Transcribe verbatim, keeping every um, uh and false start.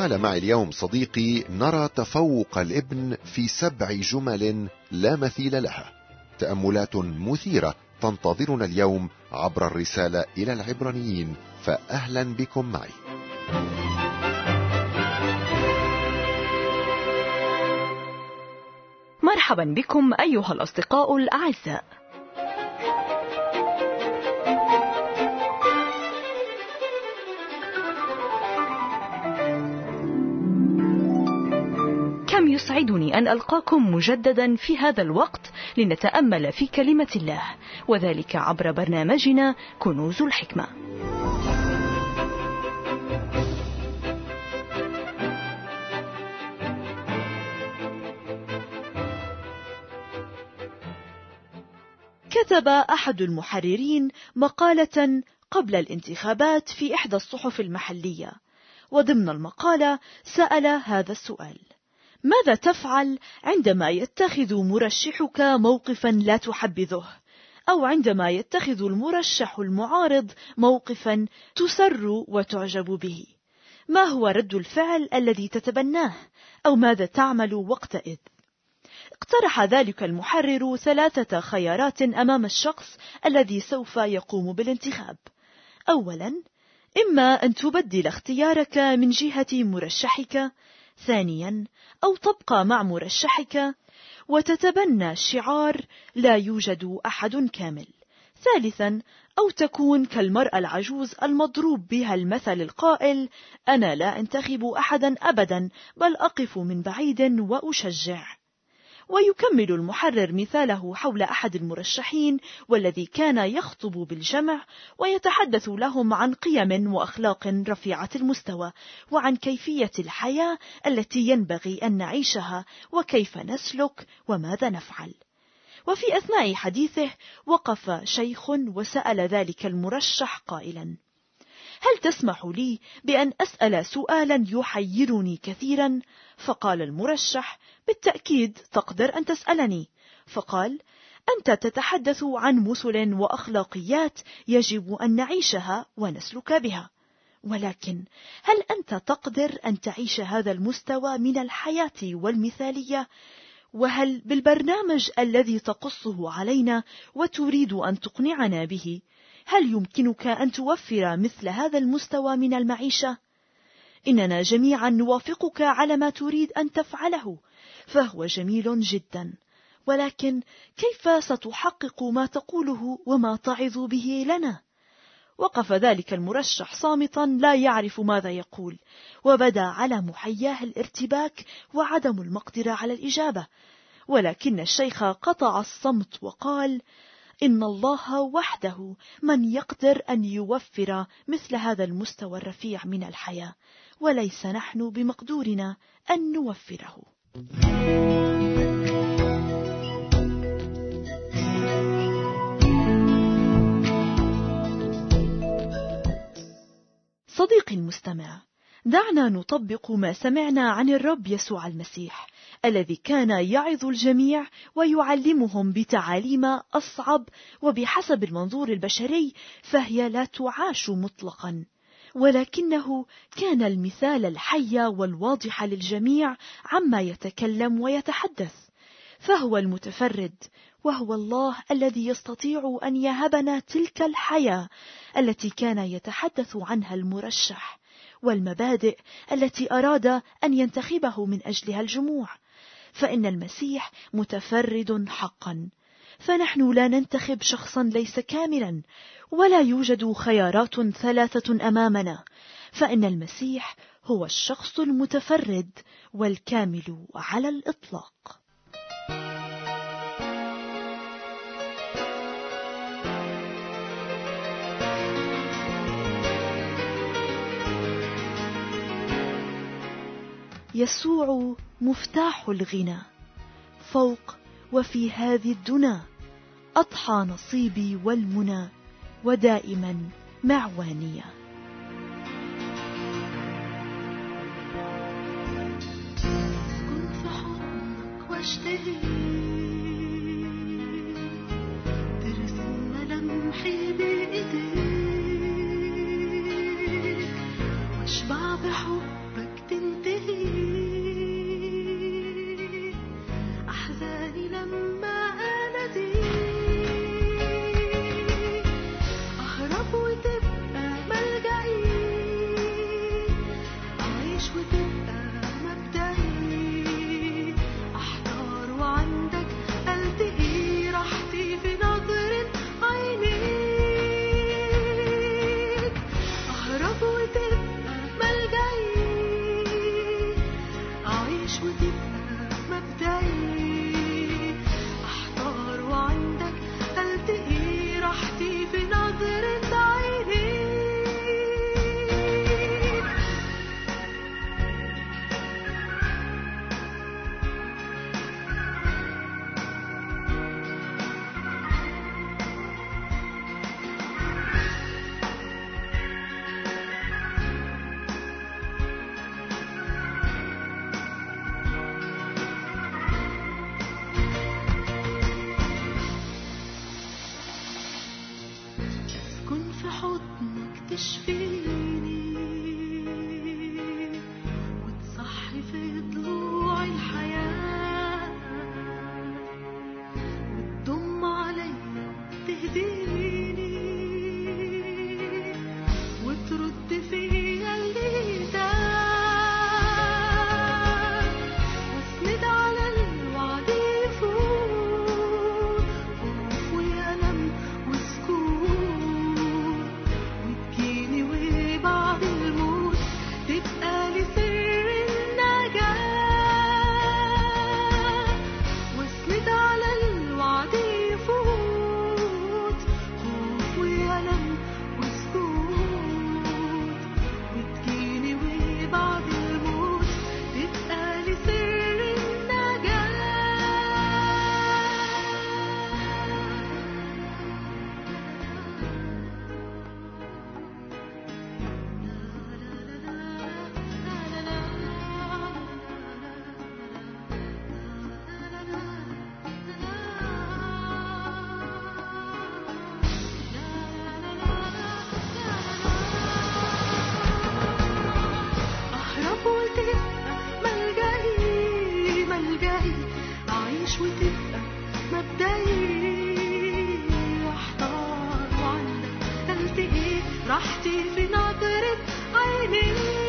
تعال معي اليوم صديقي نرى تفوق الابن في سبع جمل لا مثيل لها. تأملات مثيرة تنتظرنا اليوم عبر الرسالة إلى العبرانيين، فأهلا بكم معي. مرحبا بكم أيها الأصدقاء الأعزاء. كم يسعدني أن ألقاكم مجددا في هذا الوقت لنتأمل في كلمة الله، وذلك عبر برنامجنا كنوز الحكمة. كتب أحد المحررين مقالة قبل الانتخابات في إحدى الصحف المحلية، وضمن المقالة سأل هذا السؤال: ماذا تفعل عندما يتخذ مرشحك موقفا لا تحبذه، أو عندما يتخذ المرشح المعارض موقفا تسر وتعجب به؟ ما هو رد الفعل الذي تتبناه، أو ماذا تعمل وقتئذ؟ اقترح ذلك المحرر ثلاثة خيارات أمام الشخص الذي سوف يقوم بالانتخاب. أولا، إما أن تبدل اختيارك من جهة مرشحك. ثانيا، أو تبقى مع مرشحك وتتبنى شعار لا يوجد أحد كامل. ثالثا، أو تكون كالمرأة العجوز المضروب بها المثل القائل: أنا لا أنتخب أحدا أبدا، بل أقف من بعيد وأشجع. ويكمل المحرر مثاله حول أحد المرشحين والذي كان يخطب بالجمع ويتحدث لهم عن قيم وأخلاق رفيعة المستوى، وعن كيفية الحياة التي ينبغي أن نعيشها، وكيف نسلك وماذا نفعل. وفي أثناء حديثه وقف شيخ وسأل ذلك المرشح قائلا: هل تسمح لي بأن أسأل سؤالا يحيرني كثيرا؟ فقال المرشح: بالتأكيد تقدر أن تسألني. فقال: أنت تتحدث عن مثل وأخلاقيات يجب أن نعيشها ونسلك بها، ولكن هل أنت تقدر أن تعيش هذا المستوى من الحياة والمثالية؟ وهل بالبرنامج الذي تقصه علينا وتريد أن تقنعنا به، هل يمكنك أن توفر مثل هذا المستوى من المعيشة؟ إننا جميعا نوافقك على ما تريد أن تفعله، فهو جميل جدا، ولكن كيف ستحقق ما تقوله وما تعظ به لنا؟ وقف ذلك المرشح صامتا لا يعرف ماذا يقول، وبدا على محياه الارتباك وعدم المقدرة على الإجابة. ولكن الشيخ قطع الصمت وقال: إن الله وحده من يقدر أن يوفر مثل هذا المستوى الرفيع من الحياة، وليس نحن بمقدورنا أن نوفره. صديقي المستمع، دعنا نطبق ما سمعنا عن الرب يسوع المسيح الذي كان يعظ الجميع ويعلمهم بتعاليم أصعب وبحسب المنظور البشري فهي لا تعاش مطلقا، ولكنه كان المثال الحي والواضح للجميع عما يتكلم ويتحدث. فهو المتفرد، وهو الله الذي يستطيع أن يهبنا تلك الحياة التي كان يتحدث عنها المرشح، والمبادئ التي أراد أن ينتخبه من أجلها الجموع. فإن المسيح متفرد حقا، فنحن لا ننتخب شخصا ليس كاملا، ولا يوجد خيارات ثلاثة أمامنا، فإن المسيح هو الشخص المتفرد والكامل على الإطلاق. يسوع مفتاح الغنى، فوق وفي هذه الدنا أضحى نصيبي والمنى، ودائما معوانية. كنت في حضنك واشتهي ترسم ملامحي بإيديك، واشبع بحبك تنتهي أهرب وتبقى ملجئي، أعيش وتبقى مبدئي، أحتار وعندك ألتقي، راحتي في نظرة عينيك. أهرب وتبقى ملجئي، أعيش وتبقى مبدئي، أحتار وعندك ألتقي، راحتي في نظرة عينيك. أسكن في حضنك تشفيني، وتصحي في ضلوع الحياة، وتضم عليا تهديني، وترد فيا اللي تاه، واسند على الوعد يفوت، خوف وألم وسكوت، وتجيني وبعد الموت تبقى لي سر النجاة، واسند على الوعد يفوت، خوف وألم وسكوت، وتجيني وبعد الموت تبقى لي سر النجاة. أهرب وتبقى ملجئي، ملجئي، أعيش وتبقى مبدئي، أحتار وعندك ألتقي، راحتي في نظرة عينيك.